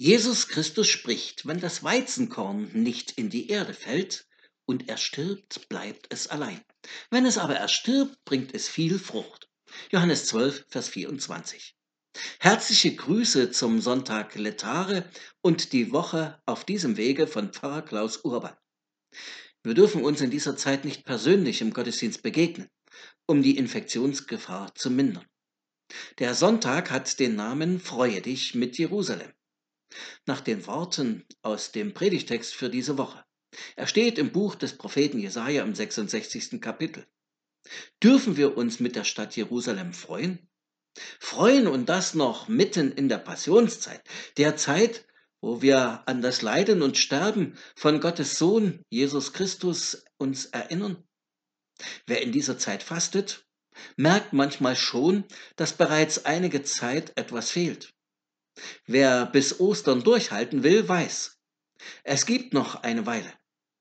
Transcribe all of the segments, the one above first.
Jesus Christus spricht, wenn das Weizenkorn nicht in die Erde fällt und er stirbt, bleibt es allein. Wenn es aber erstirbt, bringt es viel Frucht. Johannes 12, Vers 24. Herzliche Grüße zum Sonntag Letare und die Woche auf diesem Wege von Pfarrer Klaus Urban. Wir dürfen uns in dieser Zeit nicht persönlich im Gottesdienst begegnen, um die Infektionsgefahr zu mindern. Der Sonntag hat den Namen Freue dich mit Jerusalem. Nach den Worten aus dem Predigtext für diese Woche. Er steht im Buch des Propheten Jesaja im 66. Kapitel. Dürfen wir uns mit der Stadt Jerusalem freuen? Freuen und das noch mitten in der Passionszeit, der Zeit, wo wir an das Leiden und Sterben von Gottes Sohn Jesus Christus uns erinnern. Wer in dieser Zeit fastet, merkt manchmal schon, dass bereits einige Zeit etwas fehlt. Wer bis Ostern durchhalten will, weiß, es gibt noch eine Weile.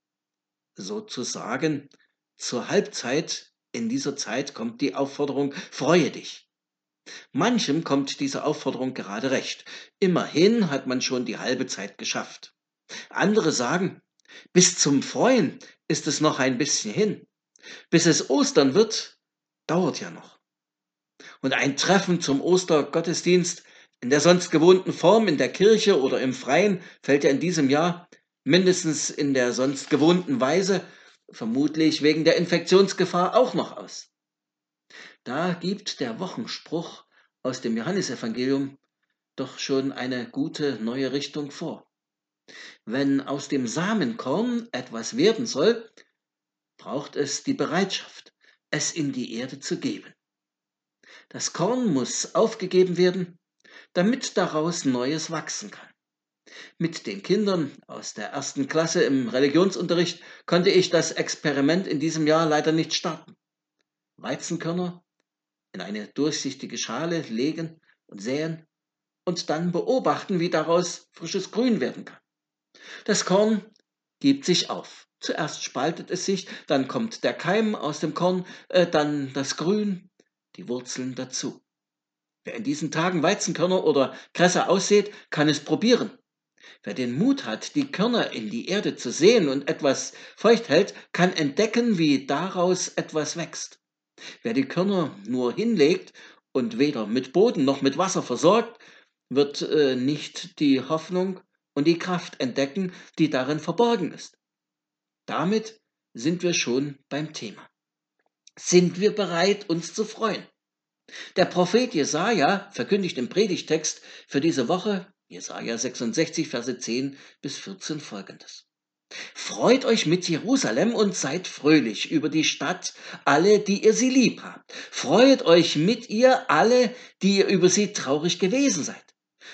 Sozusagen zur Halbzeit in dieser Zeit kommt die Aufforderung, freue dich. Manchem kommt diese Aufforderung gerade recht. Immerhin hat man schon die halbe Zeit geschafft. Andere sagen, bis zum Freuen ist es noch ein bisschen hin. Bis es Ostern wird, dauert ja noch. Und ein Treffen zum Ostergottesdienst in der sonst gewohnten Form in der Kirche oder im Freien fällt ja in diesem Jahr mindestens in der sonst gewohnten Weise, vermutlich wegen der Infektionsgefahr, auch noch aus. Da gibt der Wochenspruch aus dem Johannesevangelium doch schon eine gute neue Richtung vor. Wenn aus dem Samenkorn etwas werden soll, braucht es die Bereitschaft, es in die Erde zu geben. Das Korn muss aufgegeben werden, damit daraus Neues wachsen kann. Mit den Kindern aus der 1. Klasse im Religionsunterricht konnte ich das Experiment in diesem Jahr leider nicht starten. Weizenkörner in eine durchsichtige Schale legen und säen und dann beobachten, wie daraus frisches Grün werden kann. Das Korn gibt sich auf. Zuerst spaltet es sich, dann kommt der Keim aus dem Korn, dann das Grün, die Wurzeln dazu. Wer in diesen Tagen Weizenkörner oder Kresse aussät, kann es probieren. Wer den Mut hat, die Körner in die Erde zu säen und etwas feucht hält, kann entdecken, wie daraus etwas wächst. Wer die Körner nur hinlegt und weder mit Boden noch mit Wasser versorgt, wird nicht die Hoffnung und die Kraft entdecken, die darin verborgen ist. Damit sind wir schon beim Thema. Sind wir bereit, uns zu freuen? Der Prophet Jesaja verkündigt im Predigtext für diese Woche, Jesaja 66, Verse 10 bis 14 folgendes. Freut euch mit Jerusalem und seid fröhlich über die Stadt, alle, die ihr sie lieb habt. Freut euch mit ihr, alle, die ihr über sie traurig gewesen seid.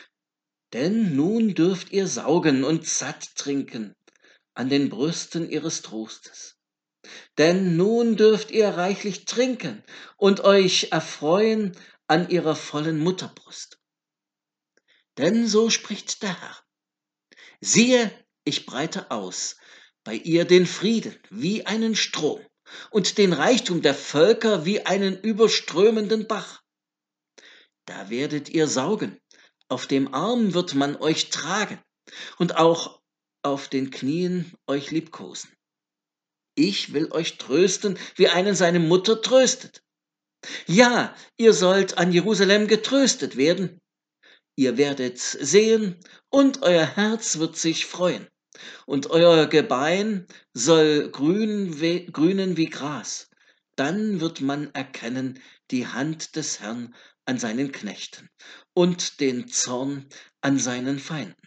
Denn nun dürft ihr saugen und satt trinken an den Brüsten ihres Trostes. Denn nun dürft ihr reichlich trinken und euch erfreuen an ihrer vollen Mutterbrust. Denn so spricht der Herr. Siehe, ich breite aus bei ihr den Frieden wie einen Strom und den Reichtum der Völker wie einen überströmenden Bach. Da werdet ihr saugen, auf dem Arm wird man euch tragen und auch auf den Knien euch liebkosen. Ich will euch trösten, wie einen seine Mutter tröstet. Ja, ihr sollt an Jerusalem getröstet werden. Ihr werdet sehen, und euer Herz wird sich freuen, und euer Gebein soll grünen wie Gras. Dann wird man erkennen die Hand des Herrn an seinen Knechten und den Zorn an seinen Feinden.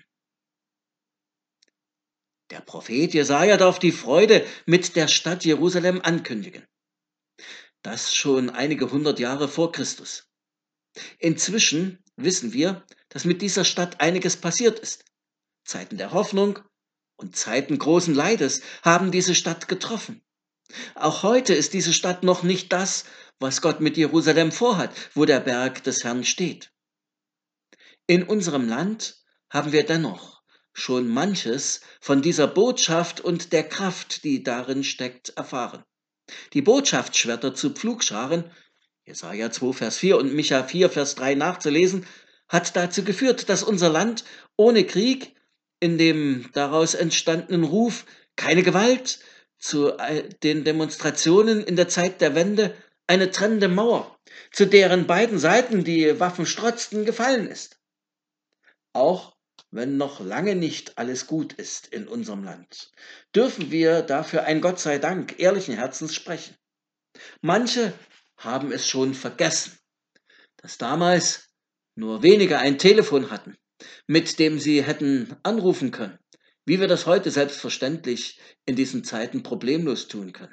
Der Prophet Jesaja darf die Freude mit der Stadt Jerusalem ankündigen. Das schon einige hundert Jahre vor Christus. Inzwischen wissen wir, dass mit dieser Stadt einiges passiert ist. Zeiten der Hoffnung und Zeiten großen Leides haben diese Stadt getroffen. Auch heute ist diese Stadt noch nicht das, was Gott mit Jerusalem vorhat, wo der Berg des Herrn steht. In unserem Land haben wir dennoch schon manches von dieser Botschaft und der Kraft, die darin steckt, erfahren. Die Botschaftsschwerter zu Pflugscharen, Jesaja 2, Vers 4 und Micha 4, Vers 3 nachzulesen, hat dazu geführt, dass unser Land ohne Krieg in dem daraus entstandenen Ruf keine Gewalt zu den Demonstrationen in der Zeit der Wende eine trennende Mauer, zu deren beiden Seiten die Waffen strotzten, gefallen ist. Auch wenn noch lange nicht alles gut ist in unserem Land, dürfen wir dafür ein Gott sei Dank ehrlichen Herzens sprechen. Manche haben es schon vergessen, dass damals nur wenige ein Telefon hatten, mit dem sie hätten anrufen können, wie wir das heute selbstverständlich in diesen Zeiten problemlos tun können.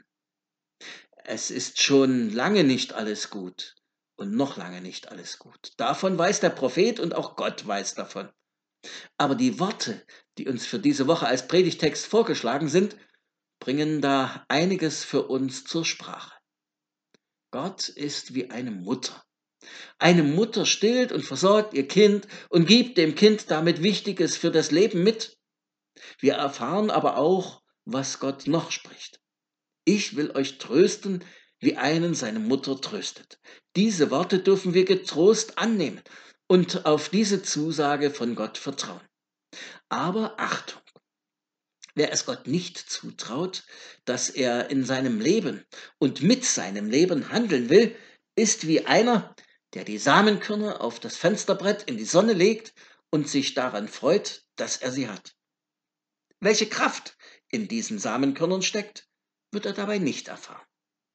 Es ist schon lange nicht alles gut und noch lange nicht alles gut. Davon weiß der Prophet und auch Gott weiß davon. Aber die Worte, die uns für diese Woche als Predigtext vorgeschlagen sind, bringen da einiges für uns zur Sprache. Gott ist wie eine Mutter. Eine Mutter stillt und versorgt ihr Kind und gibt dem Kind damit Wichtiges für das Leben mit. Wir erfahren aber auch, was Gott noch spricht. Ich will euch trösten, wie einen seine Mutter tröstet. Diese Worte dürfen wir getrost annehmen und auf diese Zusage von Gott vertrauen. Aber Achtung! Wer es Gott nicht zutraut, dass er in seinem Leben und mit seinem Leben handeln will, ist wie einer, der die Samenkörner auf das Fensterbrett in die Sonne legt und sich daran freut, dass er sie hat. Welche Kraft in diesen Samenkörnern steckt, wird er dabei nicht erfahren.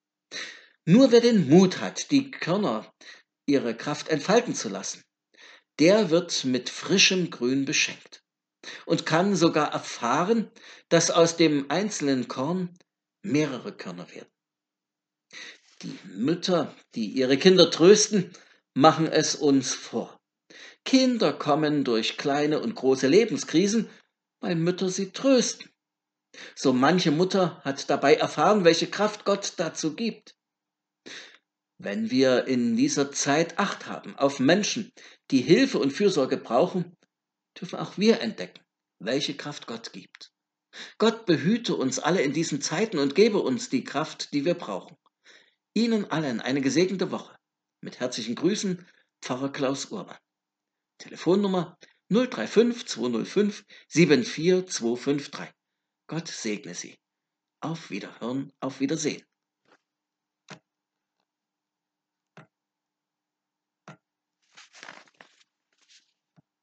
Nur wer den Mut hat, die Körner ihre Kraft entfalten zu lassen, der wird mit frischem Grün beschenkt und kann sogar erfahren, dass aus dem einzelnen Korn mehrere Körner werden. Die Mütter, die ihre Kinder trösten, machen es uns vor. Kinder kommen durch kleine und große Lebenskrisen, weil Mütter sie trösten. So manche Mutter hat dabei erfahren, welche Kraft Gott dazu gibt. Wenn wir in dieser Zeit Acht haben auf Menschen, die Hilfe und Fürsorge brauchen, dürfen auch wir entdecken, welche Kraft Gott gibt. Gott behüte uns alle in diesen Zeiten und gebe uns die Kraft, die wir brauchen. Ihnen allen eine gesegnete Woche. Mit herzlichen Grüßen, Pfarrer Klaus Urban. Telefonnummer 035 205 74253. Gott segne Sie. Auf Wiederhören, auf Wiedersehen.